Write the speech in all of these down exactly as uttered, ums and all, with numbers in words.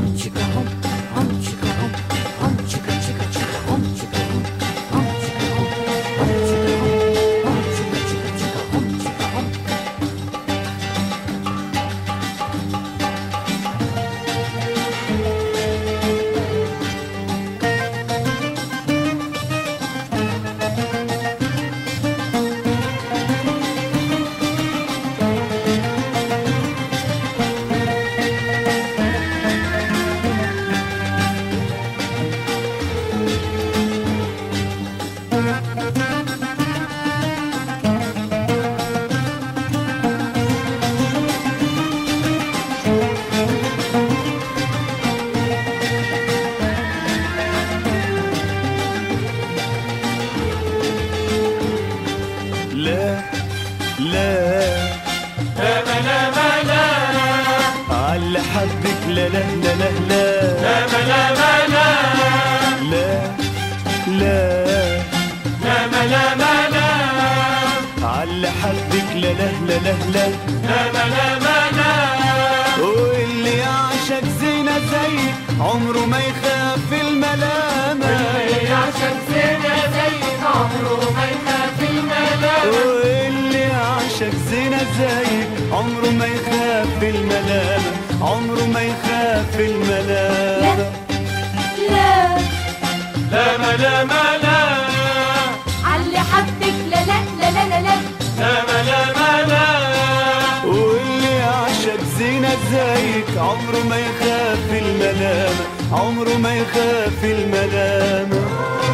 لا لا لا لا لا لا عاللي حبك لا لا لا لا لا لا لا لا لا لا لا لا لا لا عاللي حبك لا لا لا لا لا لا لا لا لا واللي يعشق زينة زيك عمره ما يخاف الملامة، واللي يعشق زينة زيك عمره ما يخاف الملامة، واللي يعشق زينة زيك عمره ما يخاف الملامة، عمره ما يخاف الملامة. لا لا ما لا ما لا عاللي حبك لا لا لا لا لا لا لا ما لا ما لا واللي يعشق زينة زيك عمره ما يخاف الملامة، عمره ما يخاف الملامة.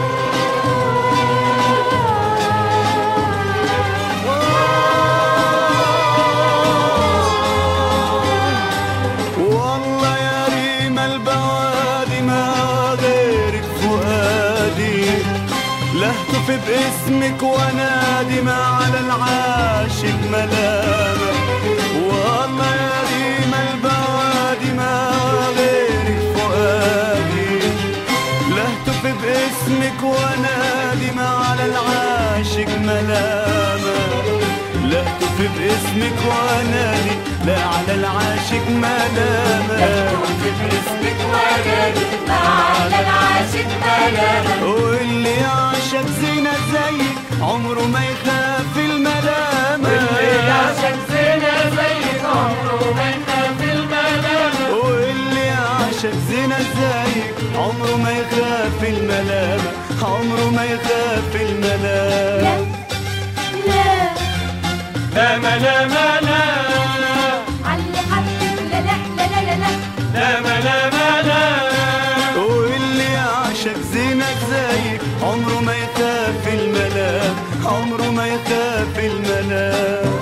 والله يا ريم البوادي ما غيرك فؤادي، لهتف باسمك ونادي ما على العاشق ملامة. والله يا ريم البوادي ما غيرك فؤادي، لهتف باسمك ونادي ما على العاشق ملامة، لهتف باسمك ونادي لا على العاشق ملامة، لهتف باسمك ونادي ما على العاشق ملامة. واللي يعشق زينة زيك عمره ما يخاف الملامة، واللي يعشق زينة زيك عمره ما يخاف الملامة، واللي يعشق زينة زيك عمره ما يخاف الملامة، عمره ما يخاف الملامة. لا لا ما لا ما لا عاللي حبك لا لا لا لا لا لا ما لا ما لا واللي يعشق زينة زيك عمره ما يخاف الملامة، عمره ما يخاف الملامة.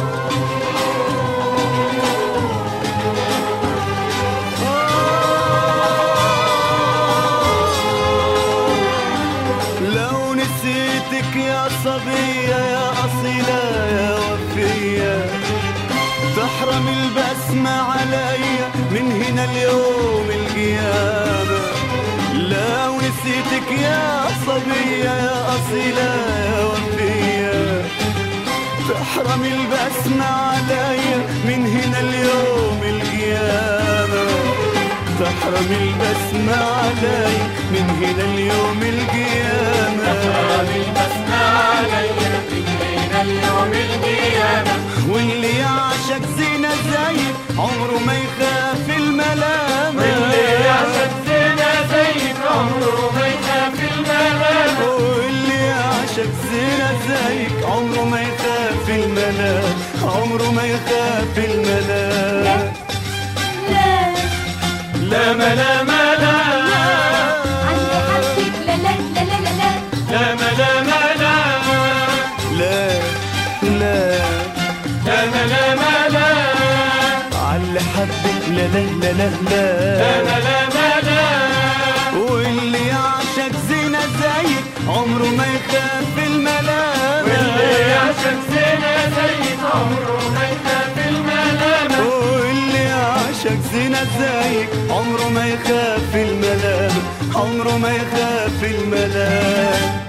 لو نسيتك يا صبية يا أصيلة يا وفية، تحرم البسمة عليا من هنا اليوم القيامة. لو نسيتك يا صبية يا أصيلة يا وفية، تحرم البسمة عليا من هنا اليوم القيامة، تحرم البسمة عليا من هنا اليوم القيامة، تحرم البسمة عليا من هنا اليوم القيامة. واللي يعشق زينة زيك عمره ما يخاف الملامة، واللي يعشق زينة زيك عمره ما يخاف الملامة، واللي يعشق زينة زيك عمره ما يخاف الملامة، عمره ما يخاف الملامة. لا لا ما لا ما لا عاللي حبك لا لا لا لا لا لا ما لا ما لا لا لا لا ما لا ما لا عاللي حبك لا لا لا لا لا ما لا لا ما لا واللي يعشق زينة زيك عمره ما يخاف الملامة، واللي يعشق زينة زيك عمره ما يخاف الملامة، واللي يعشق زينة زيك عمره ما يخاف الملامة، عمره ما يخاف الملامة.